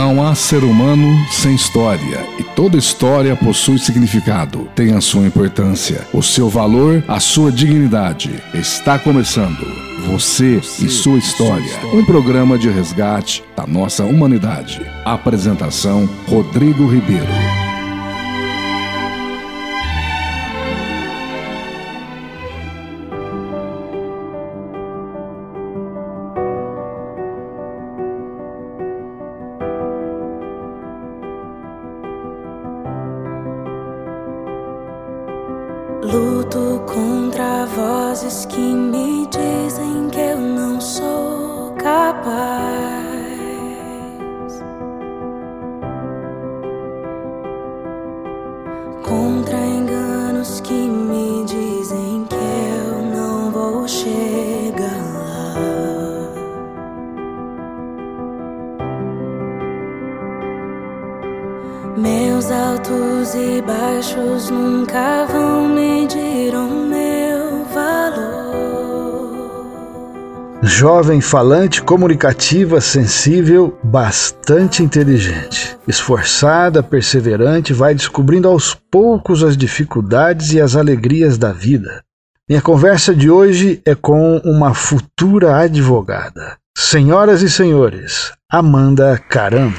Não há ser humano sem história, e toda história possui significado, tem a sua importância, o seu valor, a sua dignidade. Está começando Você e Sua História, um programa de resgate da nossa humanidade. Apresentação: Rodrigo Ribeiro. Luto contra vozes que me dizem que eu não sou capaz, contra enganos que me dizem que eu não vou chegar lá. Meus altos e baixos nunca vão medir o meu valor. Jovem falante, comunicativa, sensível, bastante inteligente. Esforçada, perseverante, vai descobrindo aos poucos as dificuldades e as alegrias da vida. Minha conversa de hoje é com uma futura advogada. Senhoras e senhores, Amanda Caram.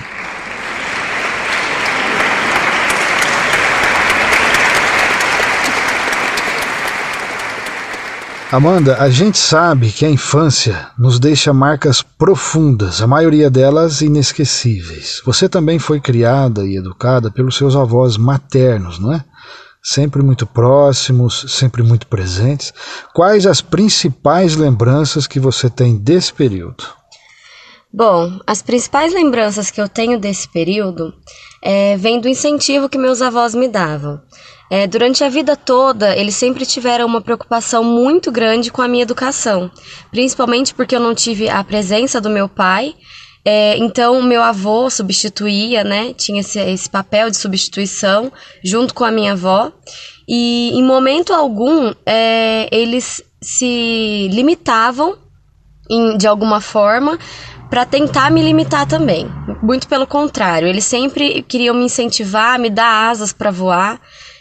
Amanda, a gente sabe que a infância nos deixa marcas profundas, a maioria delas inesquecíveis. Você também foi criada e educada pelos seus avós maternos, não é? Sempre muito próximos, sempre muito presentes. Quais as principais lembranças que você tem desse período? Bom, as principais lembranças que eu tenho desse período vêm do incentivo que meus avós me davam. Durante a vida toda, eles sempre tiveram uma preocupação muito grande com a minha educação, principalmente porque eu não tive a presença do meu pai, então o meu avô substituía, né, tinha esse papel de substituição junto com a minha avó, e em momento algum eles se limitavam de alguma forma para tentar me limitar também. Muito pelo contrário, eles sempre queriam me incentivar, me dar asas para voar.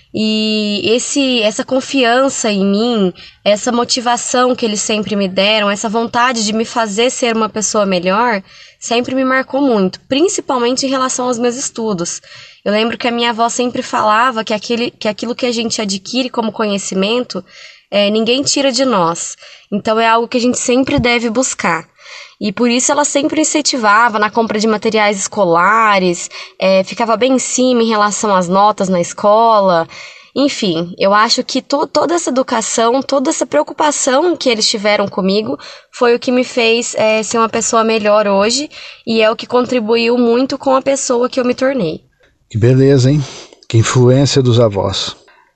E essa confiança em mim, essa motivação que eles sempre me deram, essa vontade de me fazer ser uma pessoa melhor, sempre me marcou muito, principalmente em relação aos meus estudos. Eu lembro que a minha avó sempre falava que aquilo que a gente adquire como conhecimento, ninguém tira de nós. Então é algo que a gente sempre deve buscar. E por isso ela sempre incentivava na compra de materiais escolares, ficava bem em cima em relação às notas na escola. Enfim, eu acho que toda essa educação, toda essa preocupação que eles tiveram comigo foi o que me fez ser uma pessoa melhor hoje e é o que contribuiu muito com a pessoa que eu me tornei. Que beleza, hein? Que influência dos avós.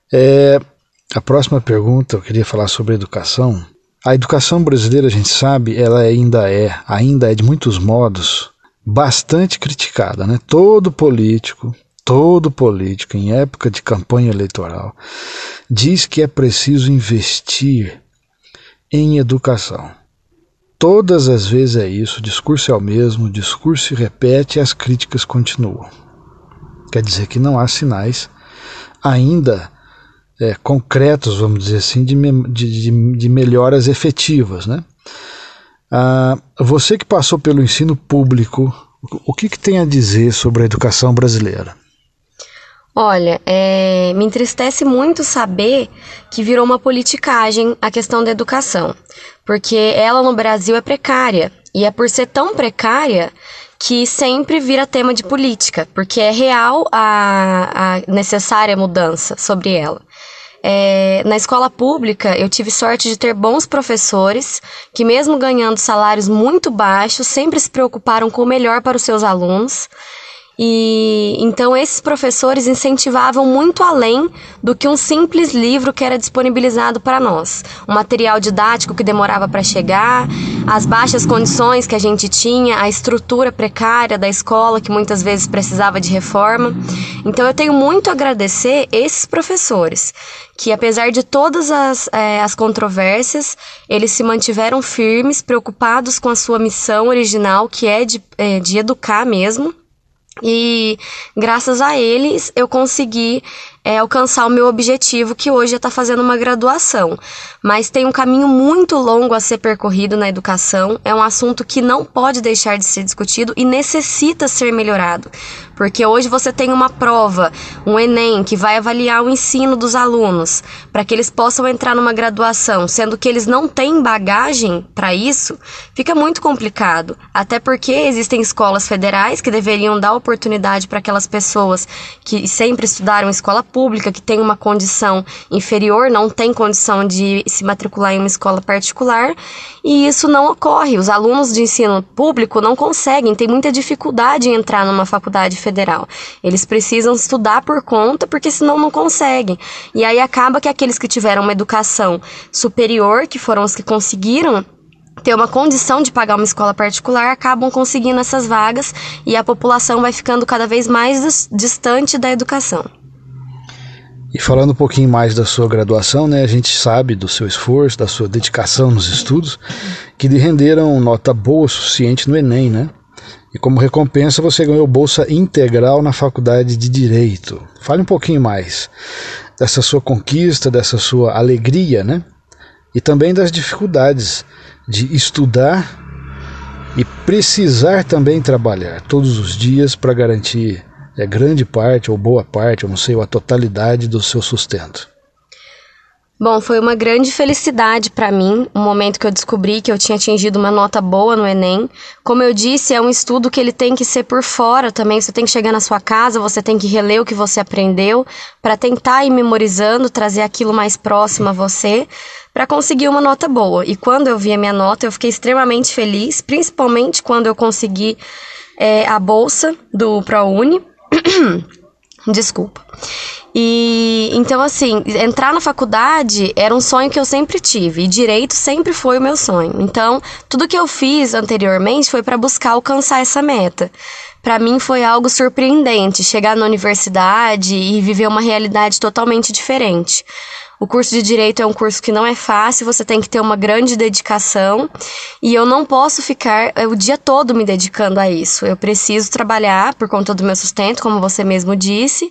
A próxima pergunta, eu queria falar sobre educação. A educação brasileira, a gente sabe, ela ainda é de muitos modos, bastante criticada, né? Todo político, em época de campanha eleitoral, diz que é preciso investir em educação. Todas as vezes é isso, o discurso é o mesmo, o discurso se repete e as críticas continuam. Quer dizer que não há sinais ainda concretos, vamos dizer assim, de melhoras efetivas, né? Você que passou pelo ensino público, o que tem a dizer sobre a educação brasileira? Olha, me entristece muito saber que virou uma politicagem a questão da educação, porque ela no Brasil é precária, e é por ser tão precária que sempre vira tema de política, porque é real a necessária mudança sobre ela. Na escola pública, eu tive sorte de ter bons professores que, mesmo ganhando salários muito baixos, sempre se preocuparam com o melhor para os seus alunos. E então esses professores incentivavam muito além do que um simples livro que era disponibilizado para nós. O material didático que demorava para chegar, as baixas condições que a gente tinha, a estrutura precária da escola que muitas vezes precisava de reforma. Então eu tenho muito a agradecer esses professores, que apesar de todas as controvérsias, eles se mantiveram firmes, preocupados com a sua missão original, que é de educar mesmo. E graças a eles eu consegui alcançar o meu objetivo, que hoje é estar fazendo uma graduação. Mas tem um caminho muito longo a ser percorrido na educação, é um assunto que não pode deixar de ser discutido e necessita ser melhorado. Porque hoje você tem uma prova, um Enem, que vai avaliar o ensino dos alunos, para que eles possam entrar numa graduação, sendo que eles não têm bagagem para isso, fica muito complicado. Até porque existem escolas federais que deveriam dar oportunidade para aquelas pessoas que sempre estudaram em escola pública, que tem uma condição inferior, não tem condição de se matricular em uma escola particular, e isso não ocorre. Os alunos de ensino público não conseguem, têm muita dificuldade em entrar numa faculdade federal. Eles precisam estudar por conta, porque senão não conseguem. E aí acaba que aqueles que tiveram uma educação superior, que foram os que conseguiram ter uma condição de pagar uma escola particular, acabam conseguindo essas vagas e a população vai ficando cada vez mais distante da educação. E falando um pouquinho mais da sua graduação, né, a gente sabe do seu esforço, da sua dedicação nos estudos, que lhe renderam nota boa o suficiente no Enem, né? E como recompensa você ganhou bolsa integral na Faculdade de Direito. Fale um pouquinho mais dessa sua conquista, dessa sua alegria, né? E também das dificuldades de estudar e precisar também trabalhar todos os dias para garantir grande parte ou boa parte, eu não sei, ou a totalidade do seu sustento. Bom, foi uma grande felicidade para mim, o momento que eu descobri que eu tinha atingido uma nota boa no Enem. Como eu disse, é um estudo que ele tem que ser por fora também, você tem que chegar na sua casa, você tem que reler o que você aprendeu, para tentar ir memorizando, trazer aquilo mais próximo a você, para conseguir uma nota boa. E quando eu vi a minha nota, eu fiquei extremamente feliz, principalmente quando eu consegui a bolsa do ProUni. Desculpa. E então, assim, entrar na faculdade era um sonho que eu sempre tive, e direito sempre foi o meu sonho. Então, tudo que eu fiz anteriormente foi para buscar alcançar essa meta. Para mim foi algo surpreendente, chegar na universidade e viver uma realidade totalmente diferente. O curso de Direito é um curso que não é fácil, você tem que ter uma grande dedicação, e eu não posso ficar o dia todo me dedicando a isso. Eu preciso trabalhar por conta do meu sustento, como você mesmo disse,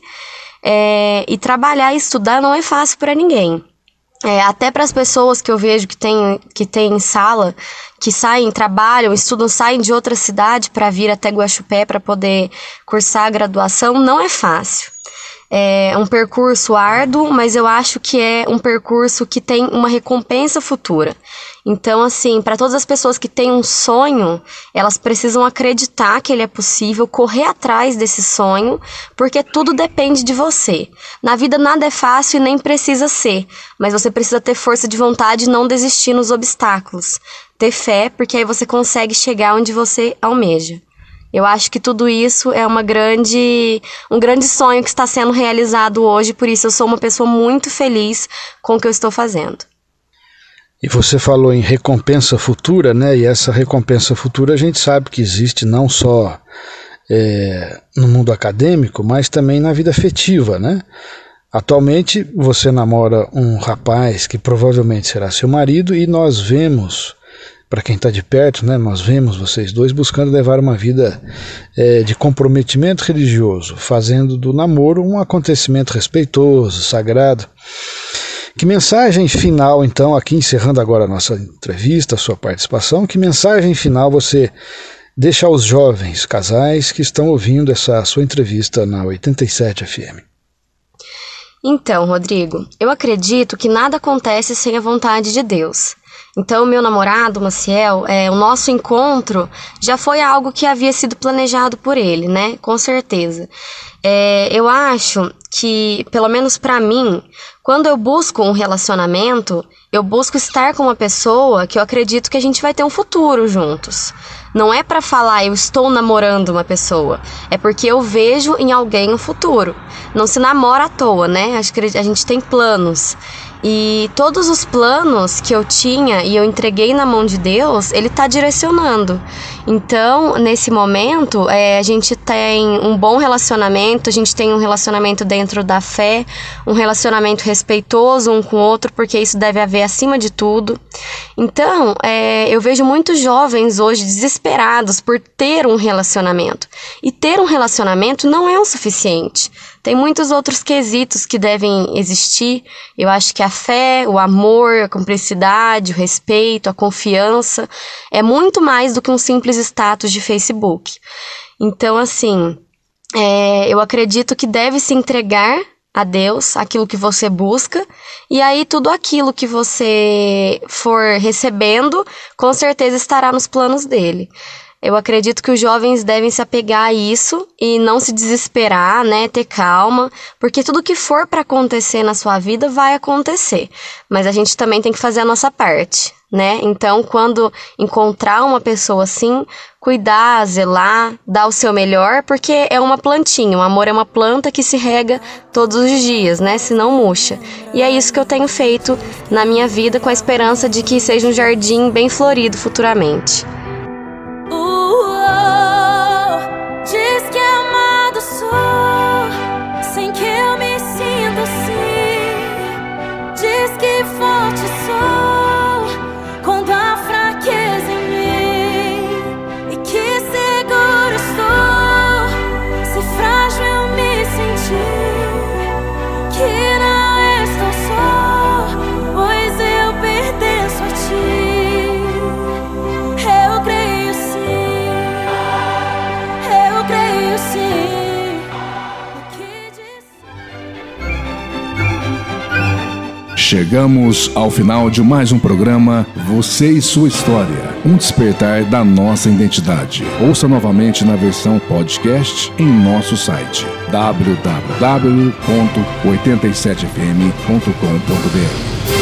e trabalhar e estudar não é fácil para ninguém. Até para as pessoas que eu vejo que tem sala, que saem, trabalham, estudam, saem de outra cidade para vir até Guaxupé para poder cursar a graduação, não é fácil. É um percurso árduo, mas eu acho que é um percurso que tem uma recompensa futura. Então, assim, para todas as pessoas que têm um sonho, elas precisam acreditar que ele é possível, correr atrás desse sonho, porque tudo depende de você. Na vida nada é fácil e nem precisa ser, mas você precisa ter força de vontade e não desistir nos obstáculos. Ter fé, porque aí você consegue chegar onde você almeja. Eu acho que tudo isso é um grande sonho que está sendo realizado hoje, por isso eu sou uma pessoa muito feliz com o que eu estou fazendo. E você falou em recompensa futura, né? E essa recompensa futura a gente sabe que existe não só no mundo acadêmico, mas também na vida afetiva, né? Atualmente você namora um rapaz que provavelmente será seu marido, e nós vemos, para quem está de perto, né, nós vemos vocês dois buscando levar uma vida de comprometimento religioso, fazendo do namoro um acontecimento respeitoso, sagrado. Que mensagem final, então, aqui encerrando agora a nossa entrevista, a sua participação, que mensagem final você deixa aos jovens casais que estão ouvindo essa sua entrevista na 87 FM? Então, Rodrigo, eu acredito que nada acontece sem a vontade de Deus. Então, meu namorado, Maciel, o nosso encontro já foi algo que havia sido planejado por ele, né? Com certeza. Eu acho que, pelo menos para mim, quando eu busco um relacionamento, eu busco estar com uma pessoa que eu acredito que a gente vai ter um futuro juntos. Não é para falar eu estou namorando uma pessoa, é porque eu vejo em alguém um futuro. Não se namora à toa, né? Acho que a gente tem planos. E todos os planos que eu tinha e eu entreguei na mão de Deus, Ele está direcionando. Então, nesse momento, a gente tem um bom relacionamento, a gente tem um relacionamento dentro da fé, um relacionamento respeitoso um com o outro, porque isso deve haver acima de tudo. Então, eu vejo muitos jovens hoje desesperados por ter um relacionamento. E ter um relacionamento não é o suficiente. Tem muitos outros quesitos que devem existir. Eu acho que a fé, o amor, a cumplicidade, o respeito, a confiança é muito mais do que um simples status de Facebook. Então, assim, eu acredito que deve se entregar a Deus aquilo que você busca, e aí tudo aquilo que você for recebendo, com certeza estará nos planos dele. Eu acredito que os jovens devem se apegar a isso e não se desesperar, né? Ter calma, porque tudo que for para acontecer na sua vida vai acontecer. Mas a gente também tem que fazer a nossa parte, né? Então, quando encontrar uma pessoa assim, cuidar, zelar, dar o seu melhor, porque é uma plantinha. O amor é uma planta que se rega todos os dias, né? Senão murcha. E é isso que eu tenho feito na minha vida, com a esperança de que seja um jardim bem florido futuramente. Diz que amado sou, sem que eu me sinta assim. Diz que forte sou, quando há fraqueza em mim. E que seguro estou, se frágil eu me sentir. Que não estou só, pois eu pertenço a ti. Eu creio sim, eu creio sim no que disse. Chegamos ao final de mais um programa Você e Sua História, um despertar da nossa identidade. Ouça novamente na versão podcast em nosso site www.87fm.com.br.